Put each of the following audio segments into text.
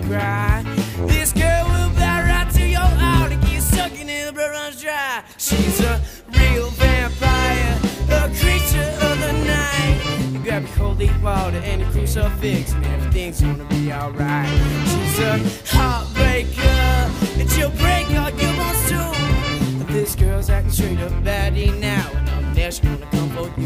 cry. This girl will bow right to your heart and get sucking in the blood runs dry. She's a real vampire, a creature of the night. You grab your holy water and your crucifix and everything's gonna be alright. She's a heartbreaker and she'll break all your bones too. This girl's acting straight up baddie now, and I'm never gonna come for you.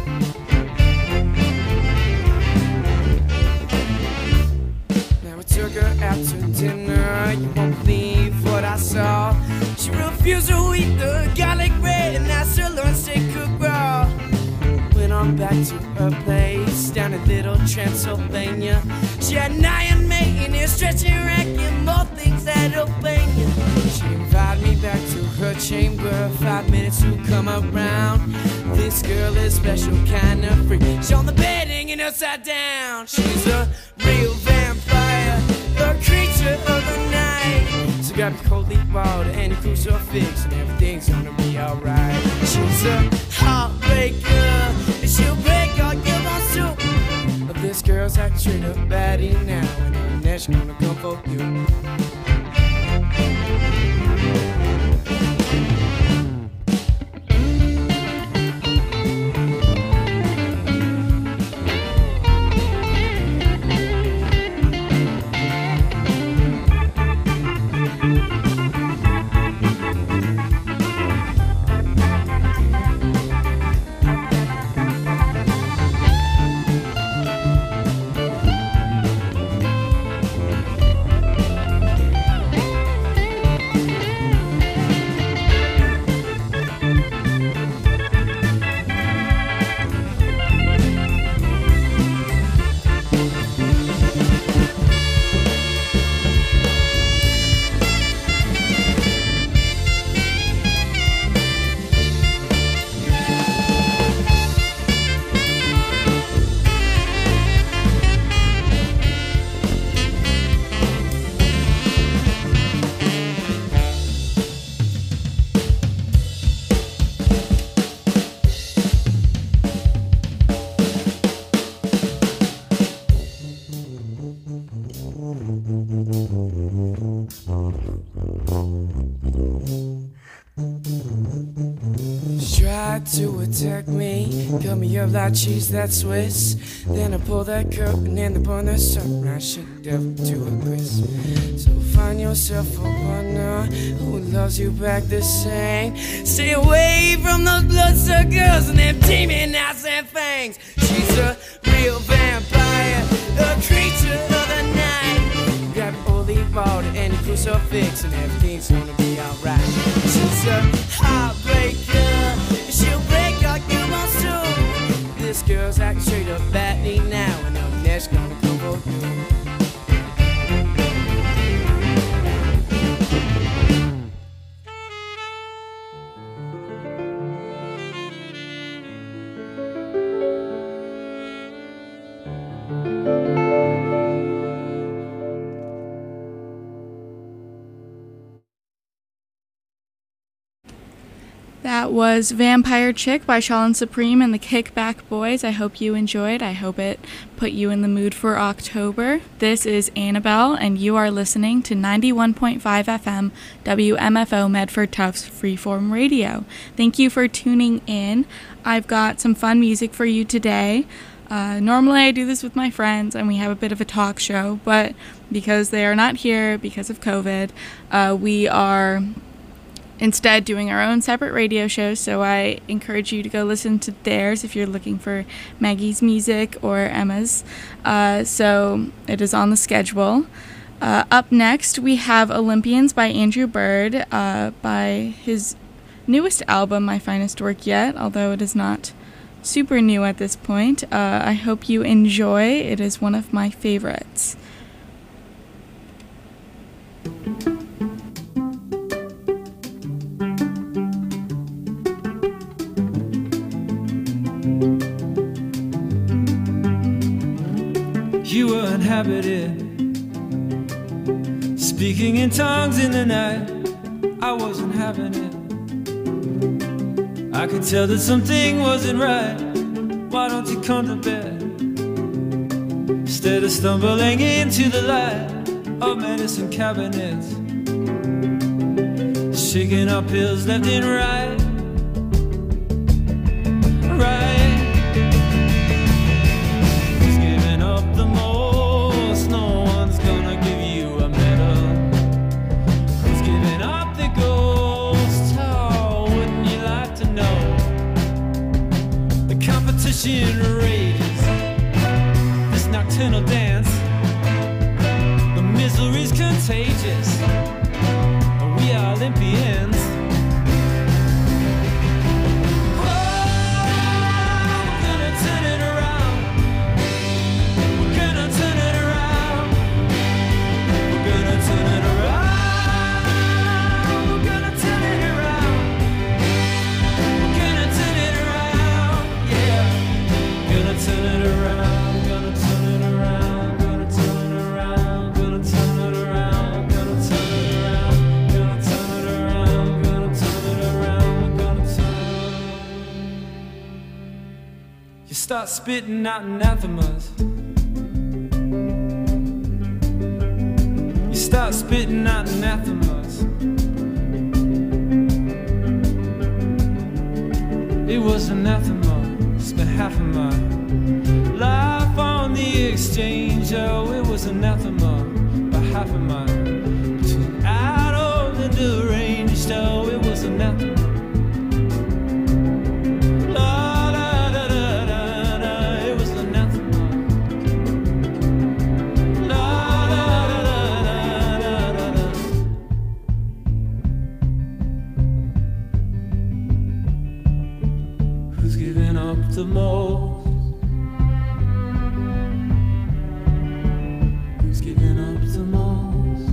Now I took her out to dinner, you won't believe what I saw. She refused to eat the garlic bread, and that's her lunch steak cooked raw. Went on back to her place down in Little Transylvania. She had an iron maiden, a stretching rack, and more things that'll pain you. She invited me back to her chamber, 5 minutes to come around. This girl is special kind of freak. She's on the bed hanging upside down. She's a real vampire, a creature of the night. So grab your holy water and your crucifix and everything's gonna be alright. She's a heartbreaker and she'll break all your bones too. But this girl's acting straight up baddie now, and I'm never gonna come for you. Tried to attack me, cut me up like cheese that's Swiss. Then I pull that curtain and upon the sunrise, shut down to a crisp. So find yourself a partner who loves you back the same. Stay away from those bloodsuckers and them demon eyes and fangs. She's a real vampire, a creature of the night. Grab holy water and a crucifix and everything's gonna be alright. She's a heartbreaker, she'll break all your bones too. This girl's acting straight up baddie now, and I'm never gonna come for you. That was Vampire Chick by Shaolin Supreme and the Kickback Boys. I hope you enjoyed. I hope it put you in the mood for October. This is Annabelle, and you are listening to 91.5 FM WMFO Medford Tufts Freeform Radio. Thank you for tuning in. I've got some fun music for you today. Normally I do this with my friends and we have a bit of a talk show, but because they are not here because of COVID, we are instead doing our own separate radio shows, so I encourage you to go listen to theirs if you're looking for Maggie's music or Emma's. So it is on the schedule. Up next, we have Olympians by Andrew Bird, by his newest album, My Finest Work Yet, although it is not super new at this point. I hope you enjoy. It is one of my favorites. You were inhabited, speaking in tongues in the night. I wasn't having it. I could tell that something wasn't right. Why don't you come to bed instead of stumbling into the light? of medicine cabinets, shaking up pills left and right, right. Who's giving up the most? No one's gonna give you a medal. Who's giving up the ghost? Oh, wouldn't you like to know? The competition rages, this nocturnal dance, the misery's contagious. We are Olympians. Oh, we're gonna turn it around. We're gonna turn it around. We're gonna turn it around. We're gonna turn it around. We're gonna turn it around. Yeah. Gonna turn it around. Gonna turn it around. Gonna turn it around. Gonna turn it around. Gonna turn it around. Gonna turn it around. Gonna turn it around. Gonna turn it around. You start spitting out anathemas. You start spitting out anathemas. It was anathema. Spent half of my life on the exchange. Oh, it was anathema. By half of my between out and deranged. Oh, it was anathema. La la da da da da. It was anathema. La la da da da da da da. Who's giving up the most? Who's giving up the most?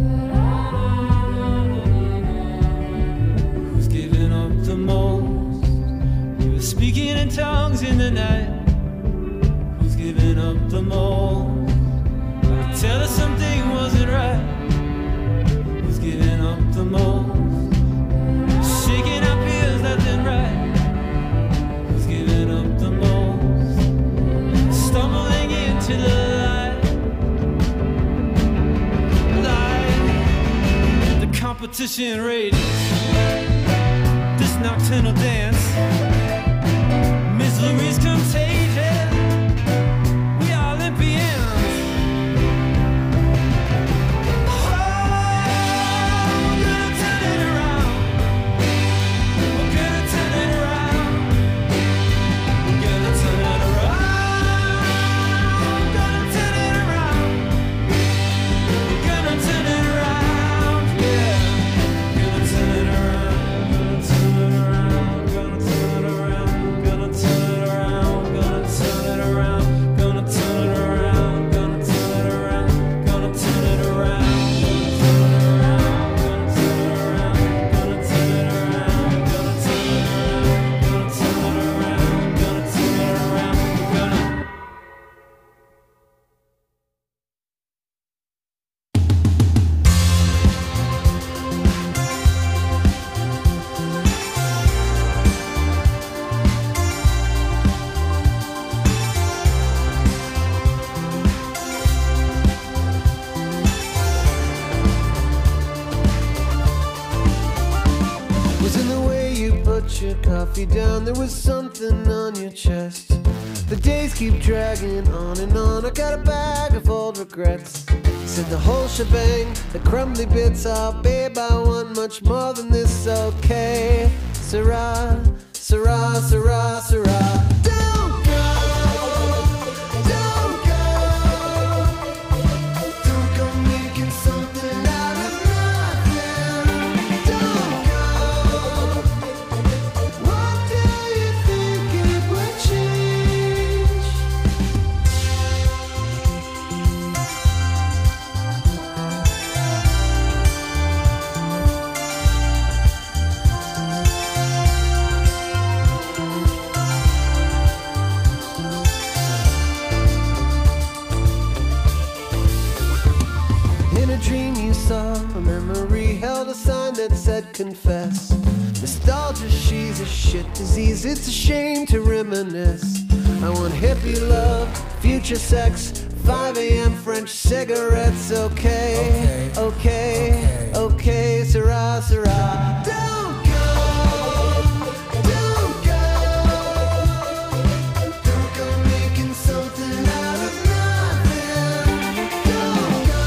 Who's giving up the most? We were speaking in tongues in the night. Who's giving up the most? I could tell her something wasn't right. Who's giving up the most? Shaking our pills left and right. Who's giving up the most? Stumbling into the light, light. The competition rages, this nocturnal dance, misery's contagious. We are Olympians. Oh, we're gonna turn it around. We're gonna turn it around. We're gonna turn it around. Gonna turn it around. We're gonna turn it around. Yeah. Gonna turn it around. Gonna turn it around. Gonna turn it around. Gonna turn it around. Gonna turn it around. Gonna turn it around. Gonna turn it around. Gonna turn it around. Gonna turn it around. Gonna turn it around. Gonna turn it around. Gonna turn it around. Gonna turn it around. Gonna. Was in the way you put your coffee down. There was something on your chest. The days keep dragging on and on. I got a bag of old regrets. Said the whole shebang, the crumbly bits. Oh, babe, I want much more than this. Okay, Sarah, Sarah, Sarah, Sarah. Don't go, don't go, don't go making something out of nothing. Don't go. What do you think it would change? that said confess. Nostalgia, she's a shit disease. It's a shame to reminisce. I want hippie love, future sex, 5 a.m. French cigarettes. Okay, okay, okay, Sarah, Sarah. Don't go, don't go, don't go making something out of nothing. Don't go.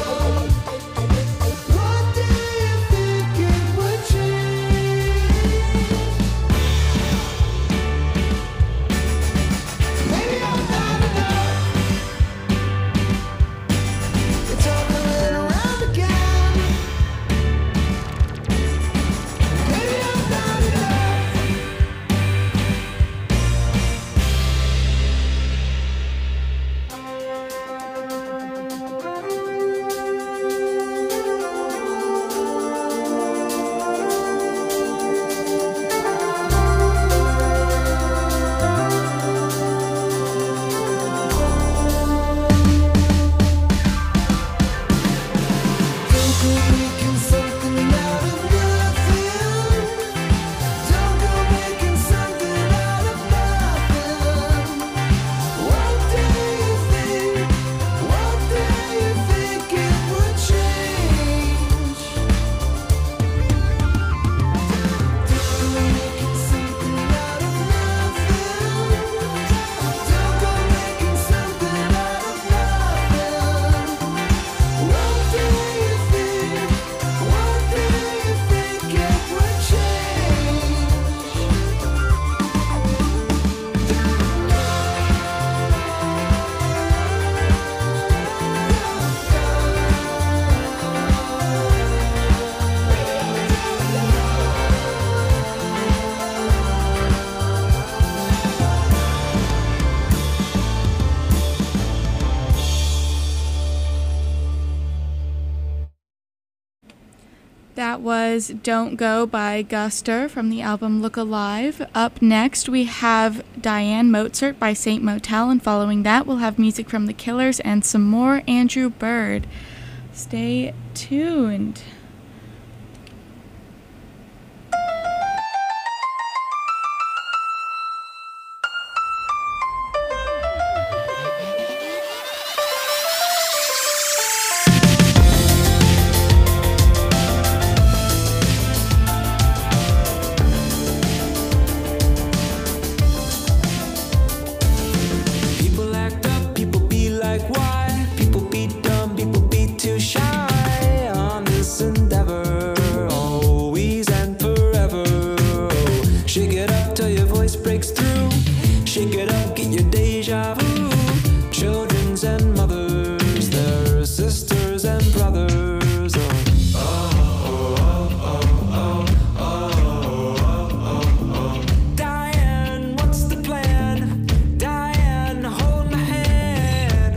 What do you think it would change? Maybe I'm not enough. It's all coming around again. Maybe I'm not enough. Don't go making something out of nothing. Don't go making something out of nothing. What do you think? What do you think it would change? Don't go making something out of nothing. Don't go making something out of nothing. What do you think? What do you think it would change? That was Don't Go by Guster from the album Look Alive. Up next, we have Diane Mozart by Saint Motel, and following that, we'll have music from The Killers and some more Andrew Bird. Stay tuned. People act up, people be like why? People be dumb, people be too shy on this endeavor, always and forever. Shake it up till your voice breaks through. Shake it up, get your deja vu. Children's and mothers, their sisters and brothers. Diane, what's the plan? Diane, hold my hand.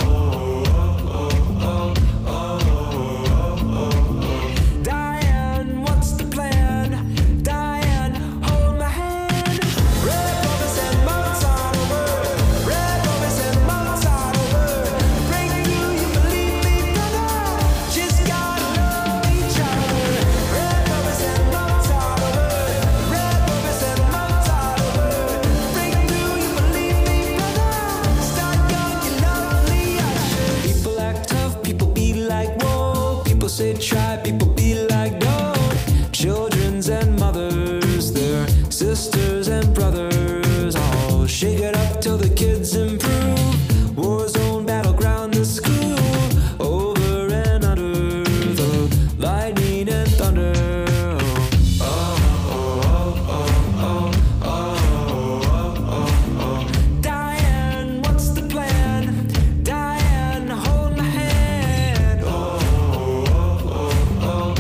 Diane, what's the plan? Diane, hold my hand. Red roses and Mozart over. Red roses and Mozart over. Break through, you believe me, brother. Just gotta love each other. Red roses and Mozart over. Red roses and Mozart over. Break through, you believe me, brother. Start young, you lovely usher. People act tough, people be like whoa. People say try, people be like don't. Children's and mothers, their sisters and brothers, all shake it up till the kids improve. War zone, battleground, the school, over and under the lightning and thunder. Diane, what's the plan? Diane, hold my hand.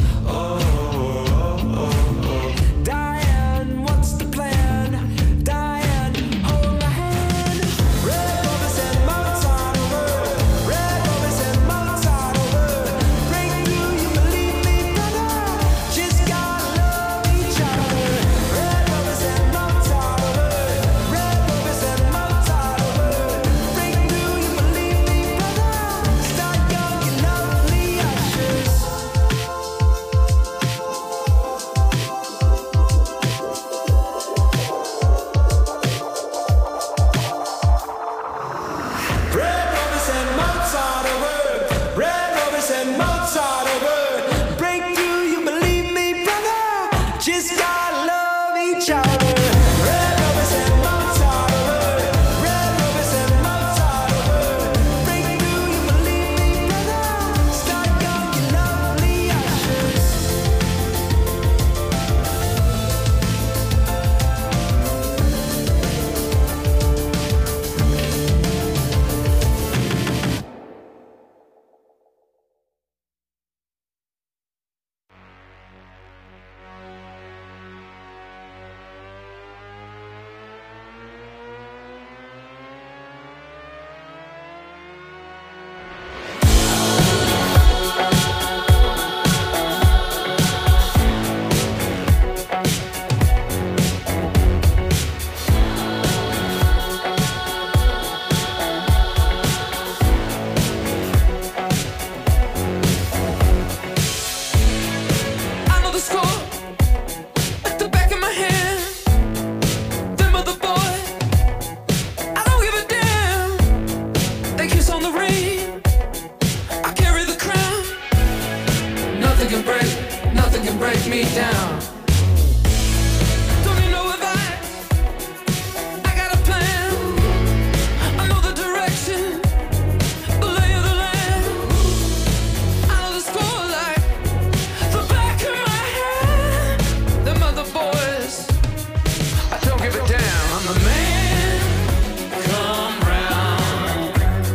me down. Don't need no advice. I got a plan. I know the direction, the lay of the land. I know the score like the back of my hand. Them other boys, I don't give a damn. I'm the man. Come round.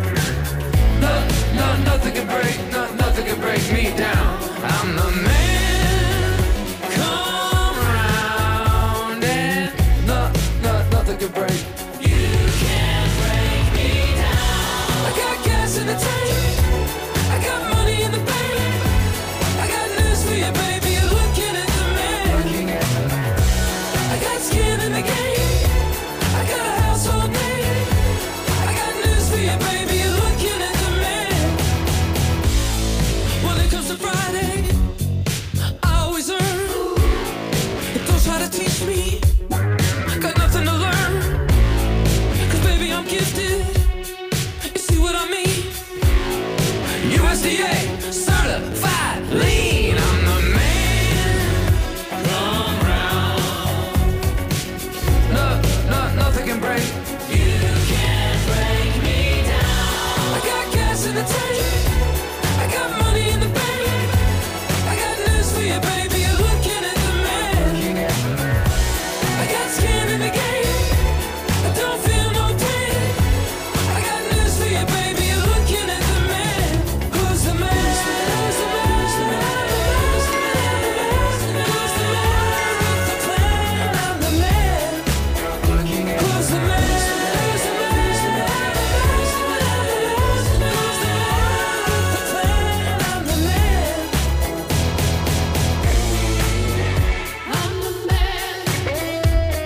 Nothing can break, nothing can break me down. I'm the man. Come round and nothing can break. You can't break me down. I got gas in the tank. I got money in the bank. I got news for you, baby. You're looking at the man. I got skin in the game. I got a household name. I got news for you, baby. You're looking at the man. When it comes to Friday, I always earn. But don't try to teach me. Got nothing to learn. 'Cause baby, I'm gifted. You see what I mean? USDA certified lean. I'm the man. Come round. Nothing can break. You can't break me down. I got gas in the tank. I got money in the bank. I got news for you, baby. You're looking at the man. I got skin in the game. I don't feel no pain. I got news for you, baby. You're looking at the man. Who's the man? Who's the man? Who's the man? Who's the man? Who's the man with the plan? I'm the man. Who's the man? Who's the man? Who's the man? Who's the man with the plan? I'm the man. I'm the man.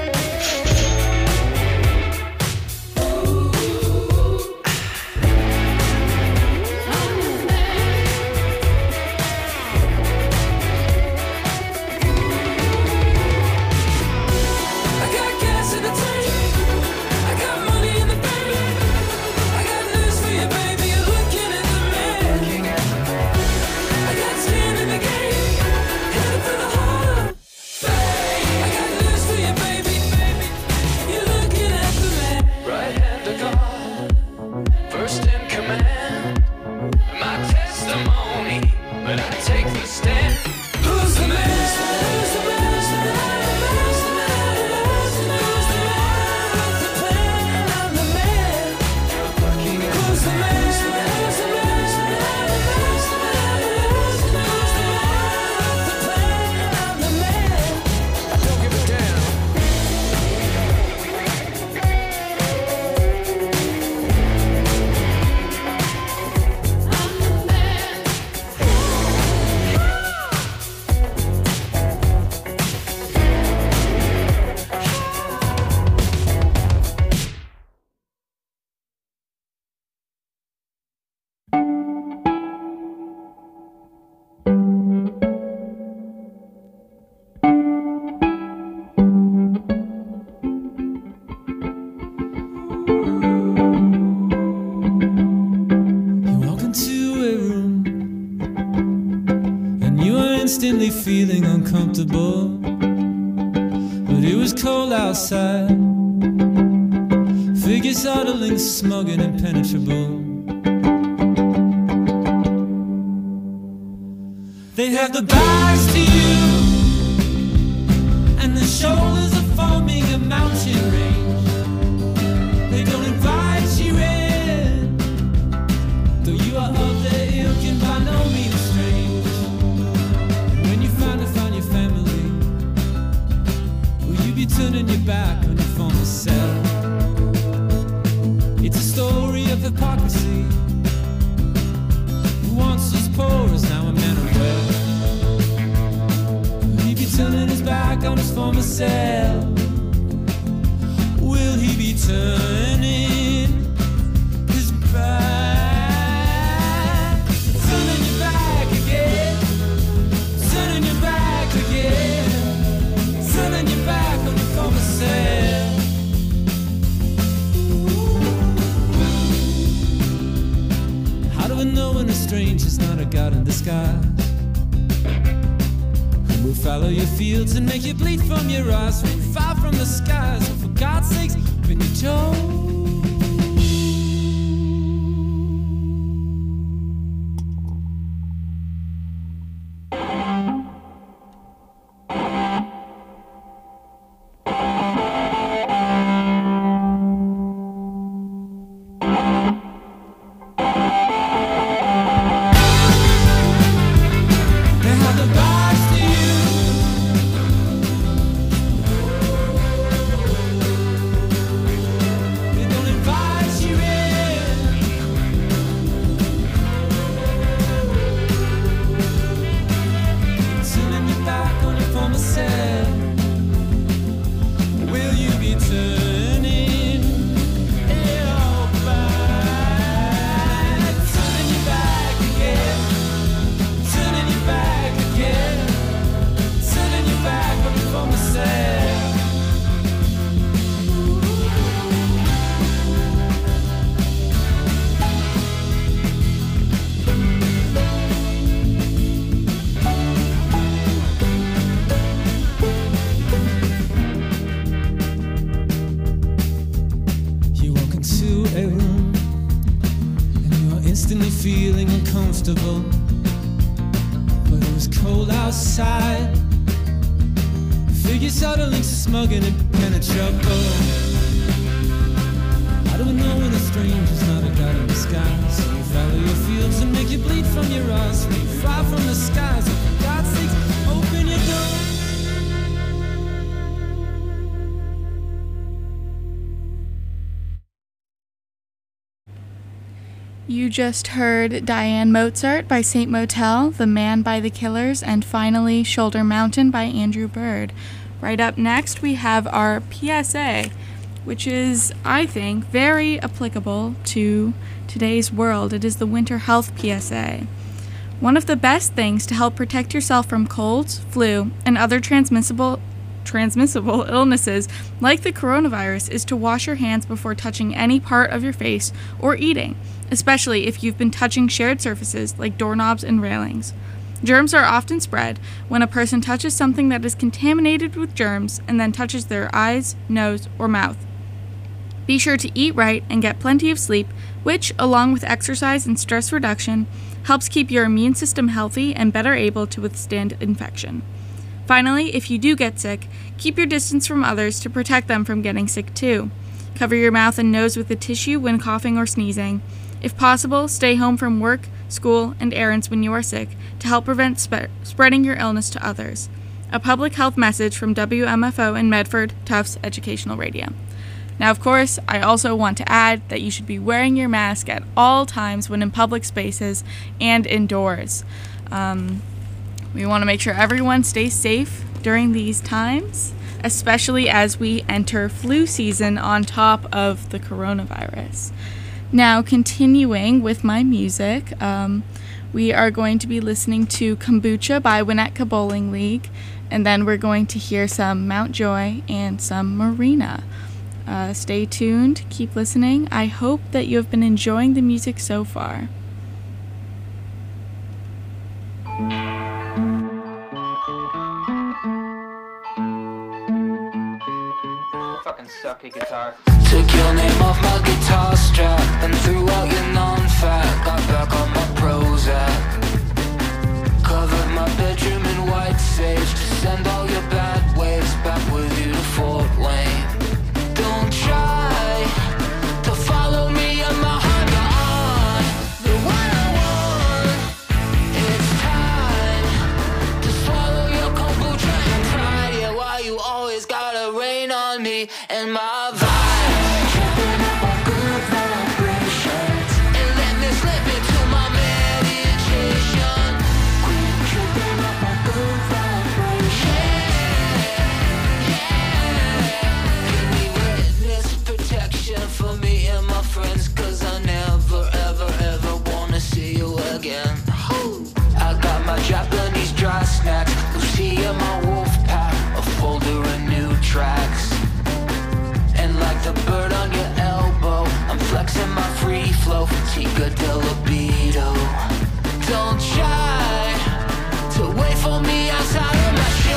I got gas in the tank. I got money in the bank. I got news for you, baby. You're looking at the man. I got skin in the game. Headed for the heart. I got news for you, baby. You're looking at the man. Right hand of God, first in command. My testimony, but I take the stand. Who's the man? Who's the man? Who's the man? Who's the man? Who's the man with the plan? I'm the man. Who's the man? Who's the man? Who's the man? Who's the man with the plan? I'm the man. I don't give a damn. You walk into a room and you are instantly feeling uncomfortable. But it was cold outside. Figures huddling, smug and impenetrable. They have the backs to you, and the shoulders are forming a mountain range. They don't invite you in, though you are of their ilk and by no means strange. And when you finally find your family, will you be turning your back on your former self? It's a story of hypocrisy. Who once was poor is now a man of wealth. Will he be turning his back on his former self? Will he be turning his back? Turning your back again. Turning your back again. Turning your back on your former self. How do I know when a stranger's not a god in disguise? Who We'll follow your fields and make you bleed from your eyes. We'll fall from the skies, and for God's sakes, open your toes. Feeling uncomfortable, but it was cold outside. Figured subtle links are smug and impenetrable. How do we know when a stranger's not a god in disguise? So you follow your fields and make you bleed from your eyes. We fly from the skies, and for God's sakes, open your door. You just heard Diane Mozart by Saint Motel, The Man by the Killers, and finally Shoulder Mountain by Andrew Bird. Right up next, we have our PSA, which is, I think, very applicable to today's world. It is the Winter Health PSA. One of the best things to help protect yourself from colds, flu, and other transmissible illnesses like the coronavirus is to wash your hands before touching any part of your face or eating, especially if you've been touching shared surfaces like doorknobs and railings. Germs are often spread when a person touches something that is contaminated with germs and then touches their eyes, nose, or mouth. Be sure to eat right and get plenty of sleep, which, along with exercise and stress reduction, helps keep your immune system healthy and better able to withstand infection. Finally, if you do get sick, keep your distance from others to protect them from getting sick too. Cover your mouth and nose with a tissue when coughing or sneezing. If possible, stay home from work, school, and errands when you are sick to help prevent spreading your illness to others. A public health message from WMFO in Medford, Tufts Educational Radio. Now, of course, I also want to add that you should be wearing your mask at all times when in public spaces and indoors. We want to make sure everyone stays safe during these times, especially as we enter flu season on top of the coronavirus. Now, continuing with my music, we are going to be listening to Kombucha by Winnetka Bowling League, and then we're going to hear some Mount Joy and some Marina. Stay tuned, keep listening. I hope that you have been enjoying the music so far. Fucking suck at guitar. Took your name off my guitar strap and threw out your non-fat. Got back on my Prozac. Covered my bedroom in white sage to send all your bad waves back with you to Fort Wayne. Don't try to follow me in my heart. You're on the one I want. It's time to swallow your kombucha and pride. Yeah, why you always gotta rain on me and my vibe. Tripping up on good vibrations and let me slip into my meditation. Quit tripping up on good vibrations. Give me witness protection for me and my friends, 'cause I never, ever, ever wanna see you again. I got my Japanese dry snacks, Lucia my wolf pack, a folder of new tracks. And like the bird on your elbow, I'm flexing my free flow, Tika de libido. Don't try to wait for me outside of my shell.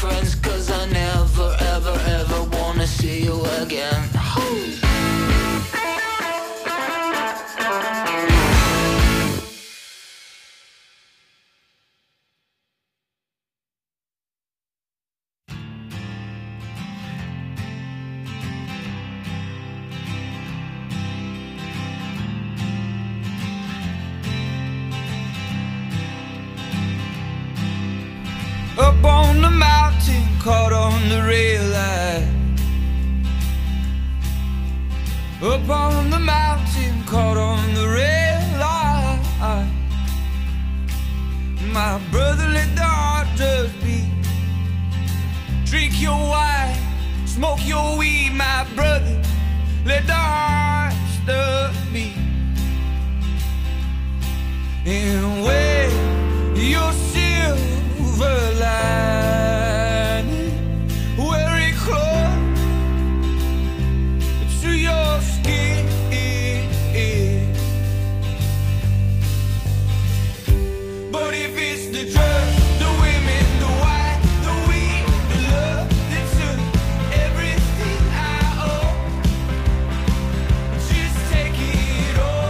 friends, 'cause I never, ever, ever wanna see you again. Up on the mountain, caught on the rail line. Up on the mountain, caught on the rail line. My brother, let the heart just beat. Drink your wine, smoke your weed, my brother, let the heart just beat. And where your silver lining, wear it close to your skin. But if it's the drugs, the women, the wine, the weed, the love that took everything I owe, just take it all.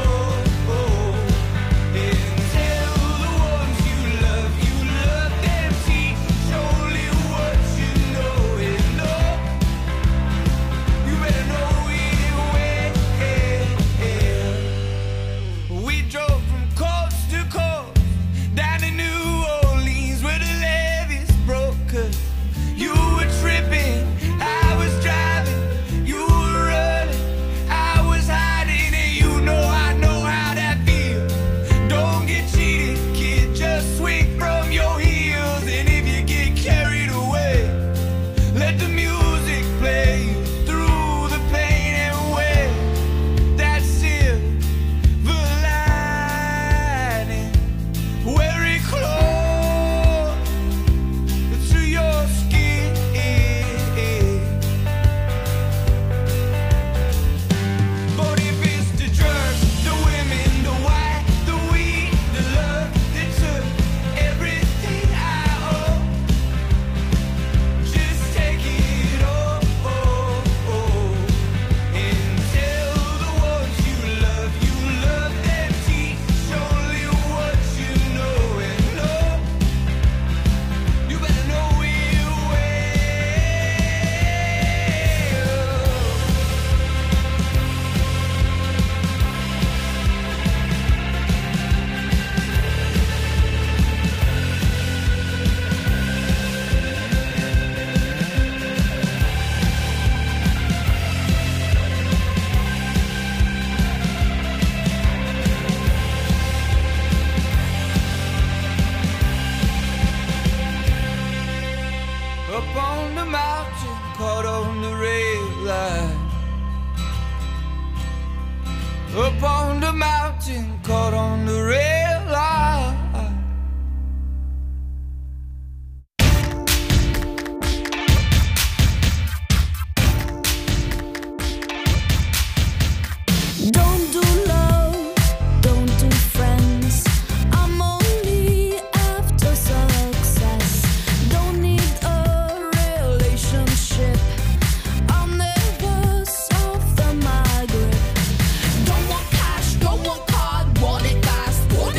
And tell the ones you love them, teach only what you know. And know, you better know it well. We drove from coast to coast, down to New Orleans where the levees broke. 'Cause you were tripping, I was driving, you were running, I was hiding. And you know I know how that feels. Don't get cheated, kid, just swing from your heels. And if you get carried away, let the music play you through the pain and wear that silver lining. Wear it close to your skin. But if it's the drugs, the women, the wine, the weed, the love that took everything I owe, just take it all. And tell the ones you love them, teach only what you know. And know, you better know it well. Up on the mountain, caught on the rail line. Up on the mountain, caught on the rail line. Don't do love, don't do friends. I'm only after success. Don't need a relationship. I'll never soften my grip. Don't want cash, don't want card, want it fast, want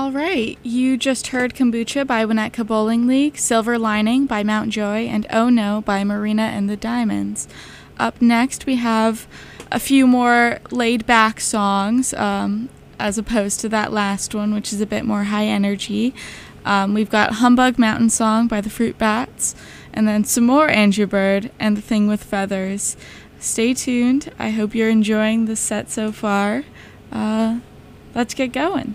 All right, you just heard Kombucha by Winnetka Bowling League, Silver Lining by Mount Joy, and Oh No by Marina and the Diamonds. Up next, we have a few more laid-back songs, as opposed to that last one, which is a bit more high energy. We've got Humbug Mountain Song by the Fruit Bats, and then some more Andrew Bird and The Thing with Feathers. Stay tuned. I hope you're enjoying the set so far. Let's get going.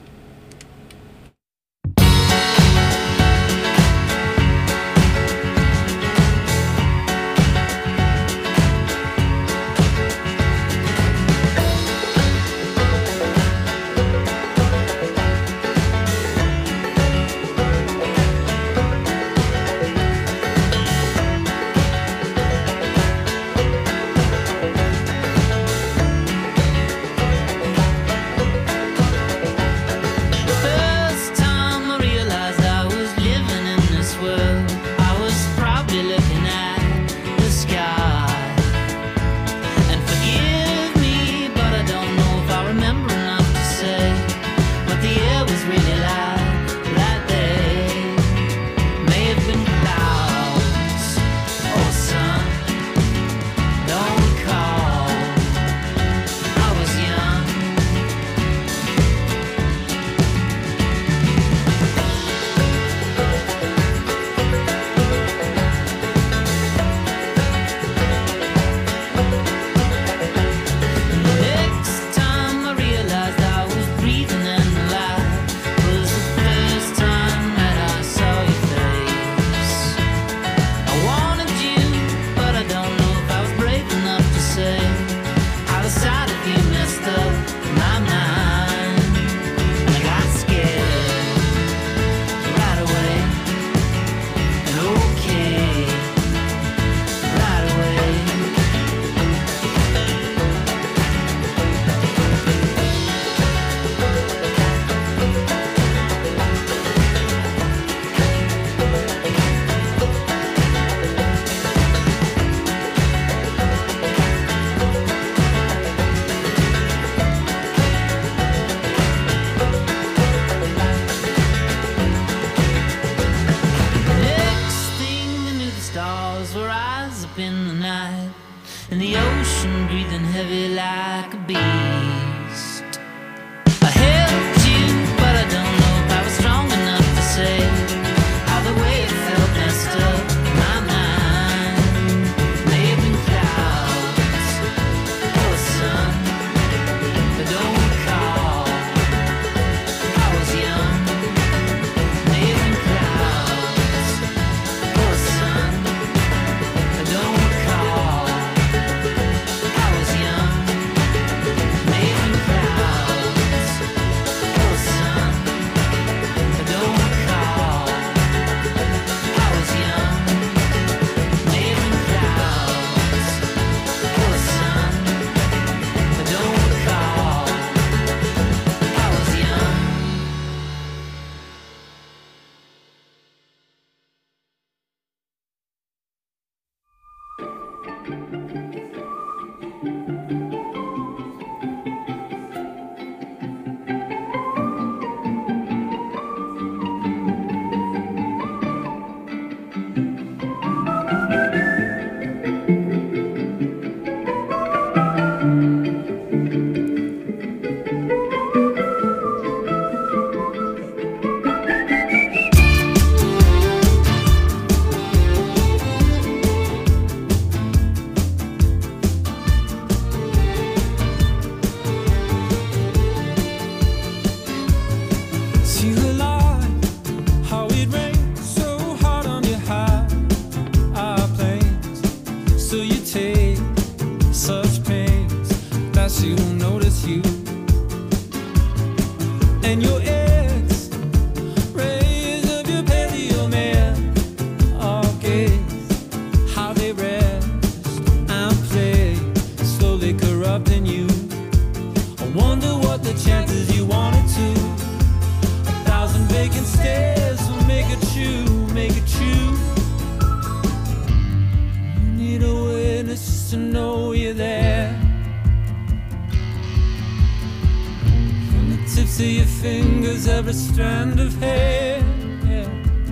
tips of your fingers, every strand of hair. Yeah.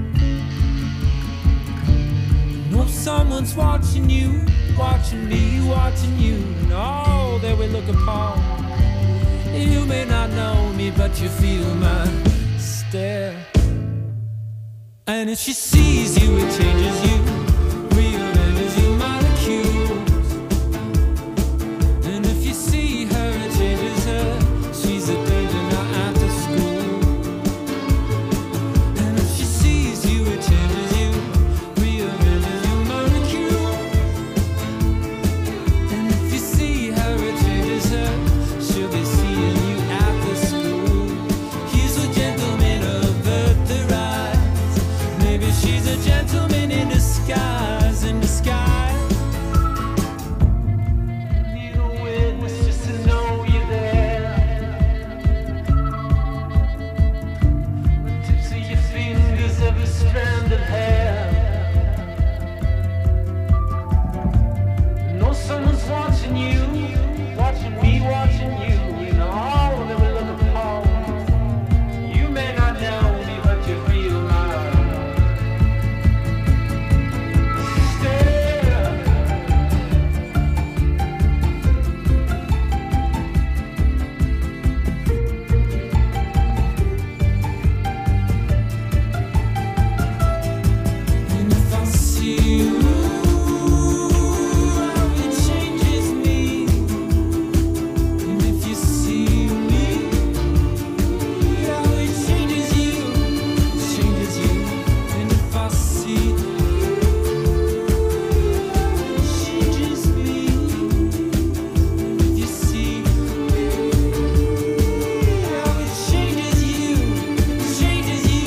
Know someone's watching you, watching me, watching you, and all that we look upon. You may not know me, but you feel my stare. And if she sees you, it changes you, rearranges your molecules. And if you see her, it changes her. She's a danger now after school. And if she sees you, it changes you, rearranges your molecules. And if you see her, it changes her. She'll be seeing you after school. He's a gentleman of Earth. Maybe she's a gentleman in disguise, in disguise. Need a witness just to know you're there. The tips of your fingers, every strand of hair. Know someone's watching you, watching me, watching you. You know all that we look upon. You may not know me, but you feel my stare. And if I see you, how it changes me. And if you see me, how it changes you, changes you. And if I see you, it changes me. And if you see how it changes you, changes you.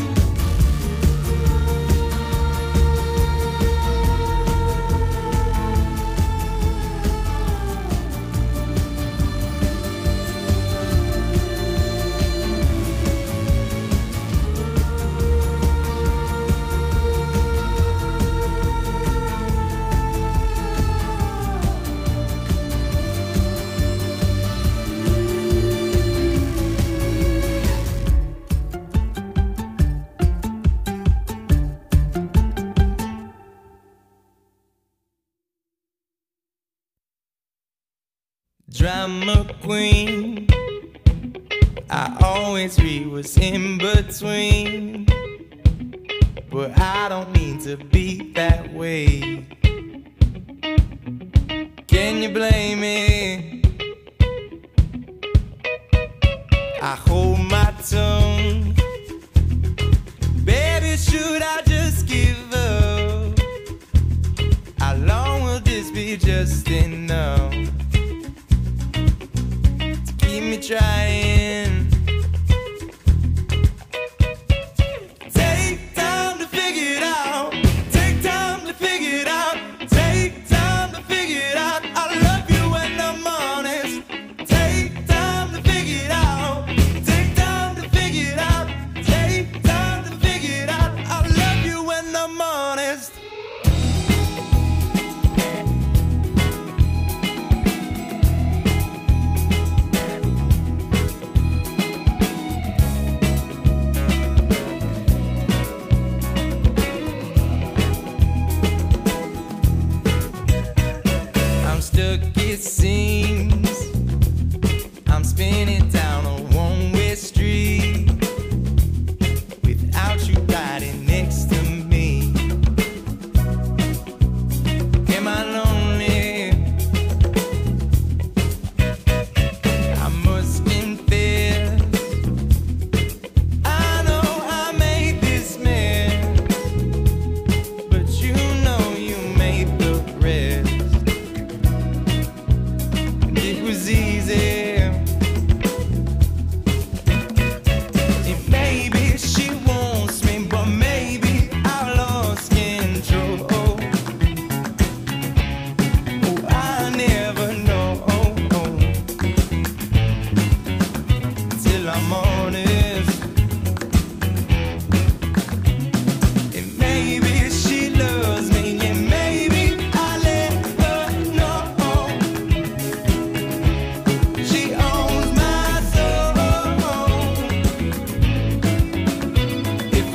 Drama queen, I always read what's in between, but I don't mean to be that way. Can you blame me? I hold my tongue. Baby, should I just give up? How long will this be just enough? Keep me trying. Take time to figure it out. Take time to figure it out. Take time to figure it out. I love you when I'm honest. Take time to figure it out. Take time to figure it out. Take time to figure it out. I love you when I'm honest.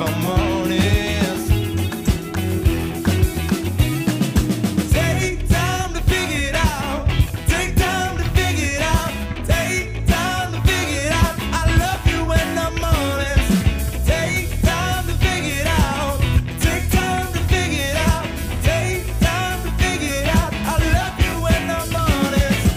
I'm honest. Take time to figure it out. Take time to figure it out. Take time to figure it out. I love you when I'm honest. Take time to figure it out. Take time to figure it out. Take time to figure it out. I love you when I'm honest.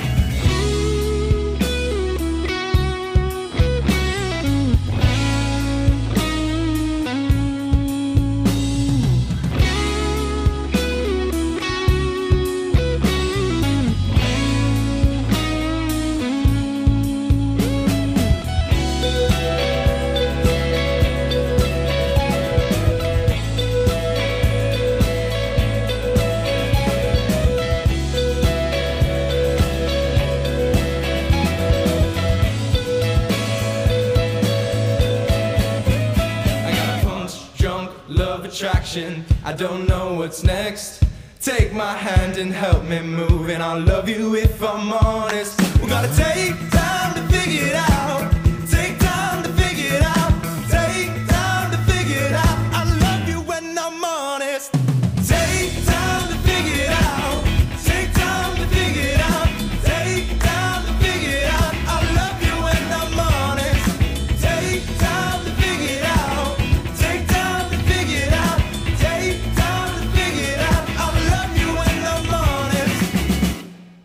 I got a punch, drunk, love attraction. I don't know what's next. Take my hand and help me move, and I'll love you if I'm honest. We gotta take time to figure it out. Take time to figure it out. Take time to figure it out. I love you when I'm honest. Take time to figure it out. Take time to figure it out. Take time to figure it out. I love you when I'm honest. Take time to figure it out. Take time to figure it out. Take time to figure it out. I love you when I'm honest.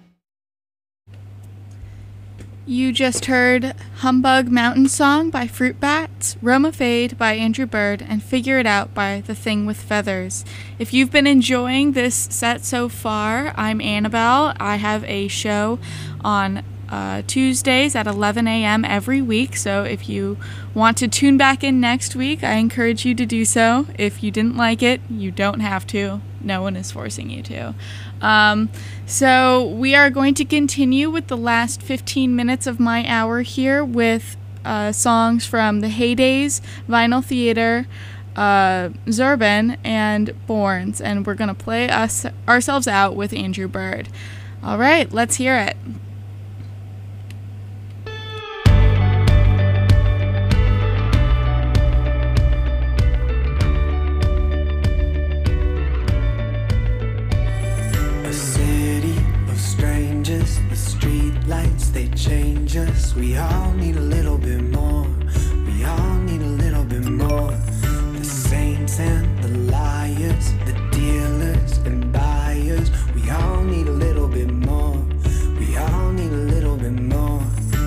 You just heard Humbug Mountain Song by Fruit Bats, Roma Fade by Andrew Bird, and Figure It Out by The Thing with Feathers. If you've been enjoying this set so far, I'm Annabelle. I have a show on Tuesdays at 11 a.m. every week, so if you want to tune back in next week, I encourage you to do so. If you didn't like it, you don't have to. No one is forcing you to. So we are going to continue with the last 15 minutes of my hour here with songs from the Heydays, Vinyl Theater, Zurban, and Borns, and we're going to play ourselves out with Andrew Bird. All right, let's hear it. A city of strangers, the street lights, they change us. We all need a little bit more. We all need a little bit more. The saints and the liars, the dealers and buyers. We all need a little bit more. We all need a little bit more.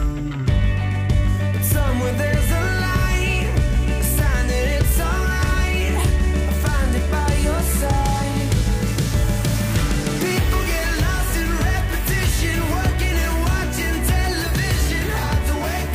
But somewhere there's a light, a sign that it's alright. I find it by your side. People get lost in repetition, working and watching television. Hard to wake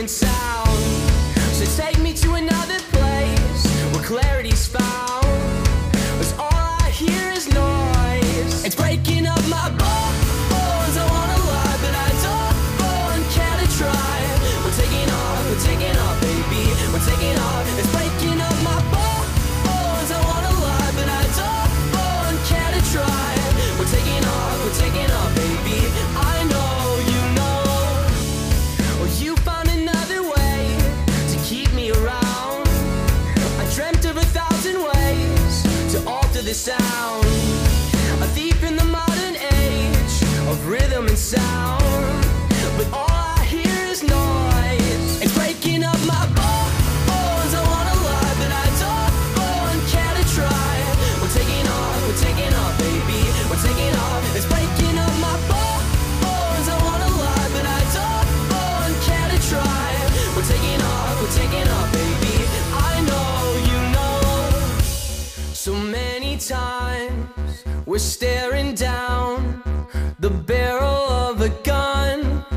and sound. So take me to another place where clarity's found. 'Cause all I hear is noise. It's breaking up my bones. I wanna lie, but I don't. Can I try? We're taking off, baby. We're taking off. It's breaking up my bones. I wanna lie, but I don't. Can I try? We're taking off, baby. I know you know. Well, you found another way to keep me around. I dreamt of 1,000 ways to alter the sound. A thief in the modern age of rhythm and sound. But all I hear is noise. It's breaking up my bones. I wanna lie, but I don't. Can I try? We're taking off, baby. We're taking off. It's breaking up my bones. I wanna lie, but I don't. Can I try? We're taking off, baby. I know you know. So many times we're staring down the barrel of a gun.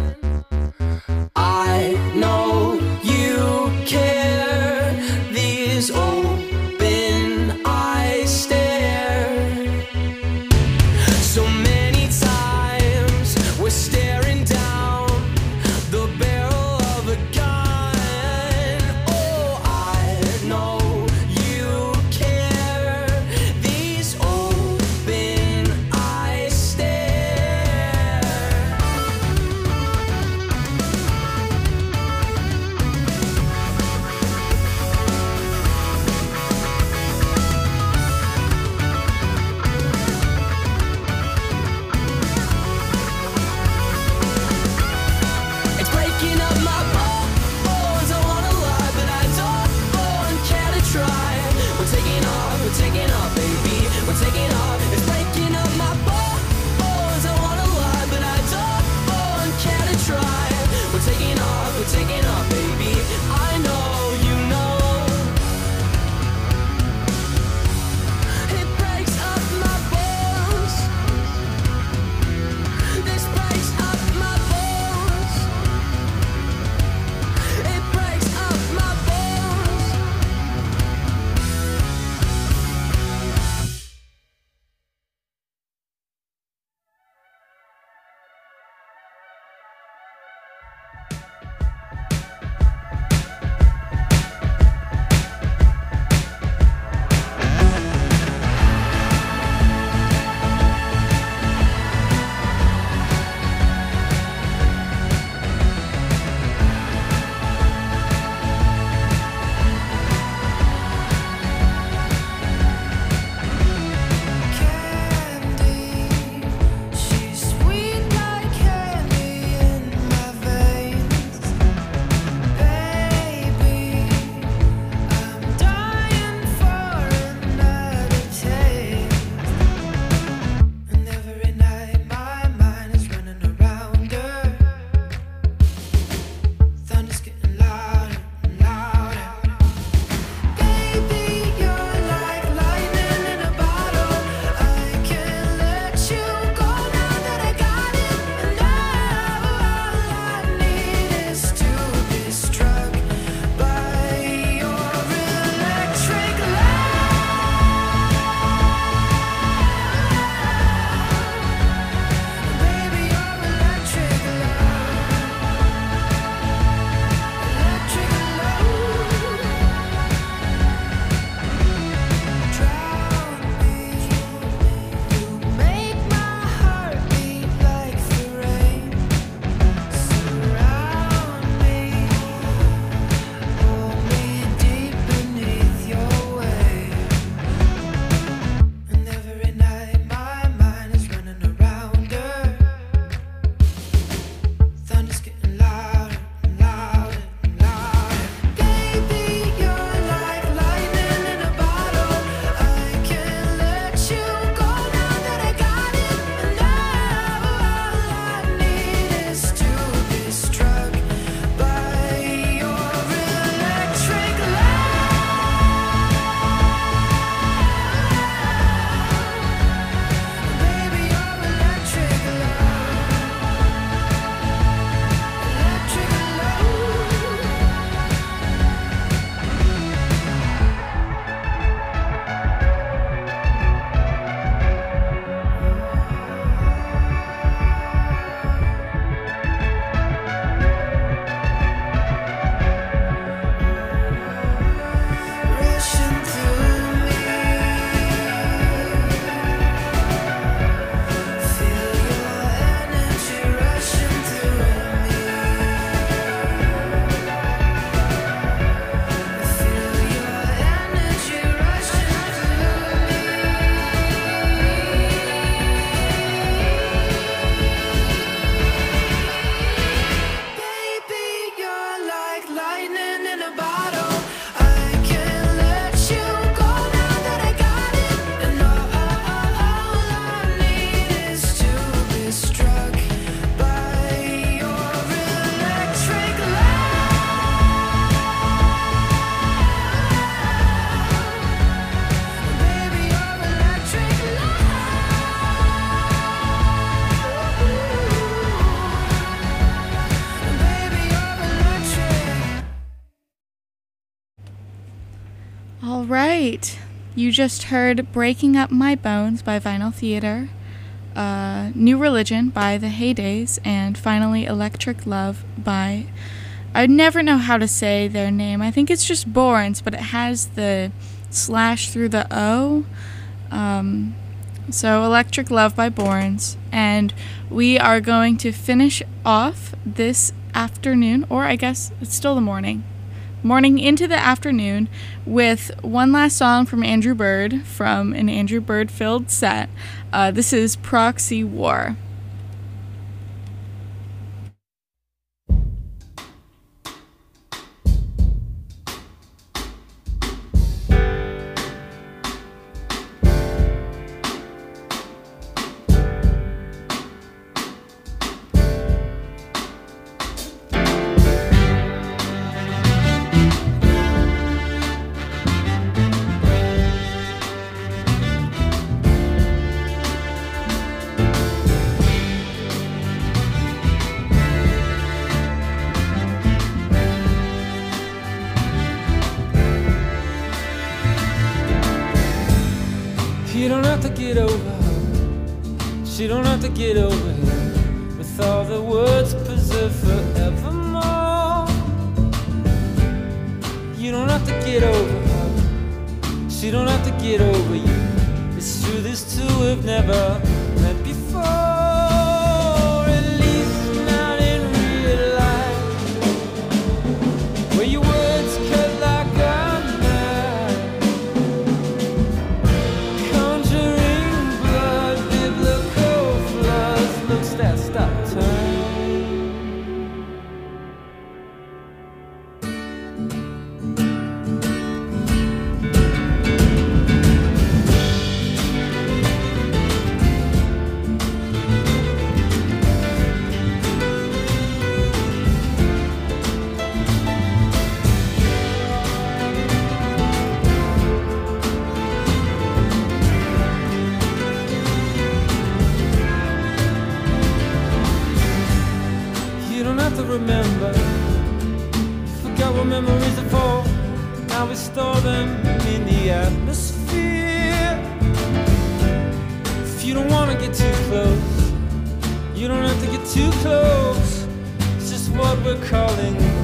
I know you care. These open eyes stare. So many times we're staring down the barrel of a gun. Oh, I know you care. These open eyes stare. All right. You just heard Breaking Up My Bones by Vinyl Theater, New Religion by The Heydays, and finally Electric Love by, I never know how to say their name. I think it's just Borns, but it has the slash through the O. So Electric Love by Borns. And we are going to finish off this afternoon, or I guess it's still the morning into the afternoon, with one last song from Andrew Bird from an Andrew Bird filled set. This is Proxy War. You don't have to get over her. She don't have to get over him. With all the words preserved forevermore. You don't have to get over her. She don't have to get over you. It's true, these two have never met before. At least not in real life, where your words cut like a knife. Conjuring blood, biblical floods. Looks that stop time. You don't have to remember. Forgot what memories are for. Now we store them in the atmosphere. If you don't want to get too close, you don't have to get too close. It's just what we're calling